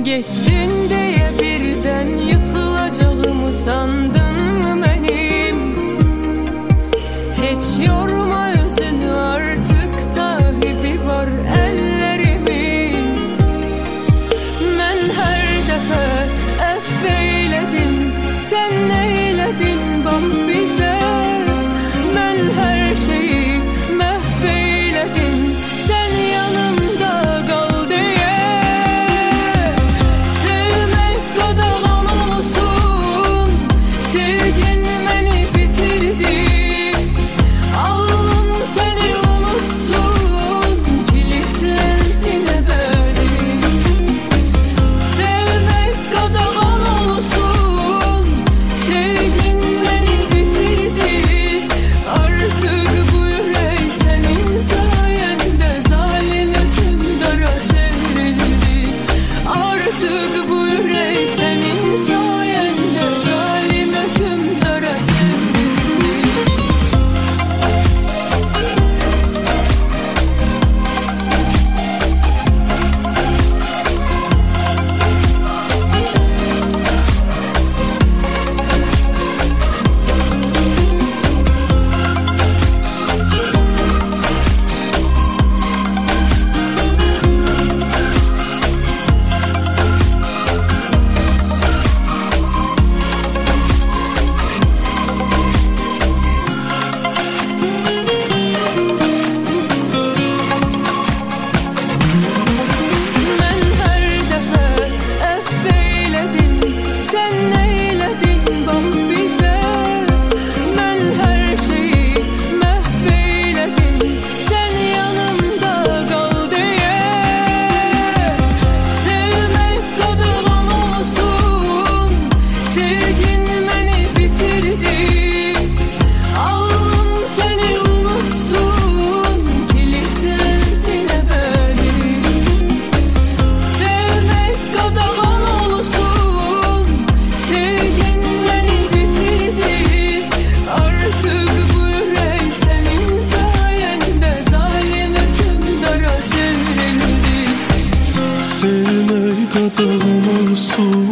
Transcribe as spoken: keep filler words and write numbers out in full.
Gittin diye birden yıkılacağımı sandın mı benim? Hiç yorma özünü, artık sahibi var ellerimin. Ben her defa affeyledim, sen neyledin bak bize. Ben her şeyi mahveyledim, sen yanımda kal diye. Sevmek qadağan olsun, sevgin beni bitirdi. Alnım seni unutsun, kilitlensin ebedim. Sevmek qadağan olsun, sevgin beni bitirdi. Artık bu yürek senin sayende zalim hükümdara çevrildi. Artık bu yürek senin sayende zalim hükümdara çevrildi. Ben her defa affeyledim, sen neyledin bak bize. Ben her şeyi mahveyledim, sen yanımda kal diye. Sevmek qadağan olsun, sevgin beni bitirdi. Alnım seni unutsun, kilitlensin ebedim. Sevmek qadağan olsun, sevgin beni bitirdi. Artık bu yürek senin sayende zalim hükümdara çevrildi. Sevmek qadağan olsun,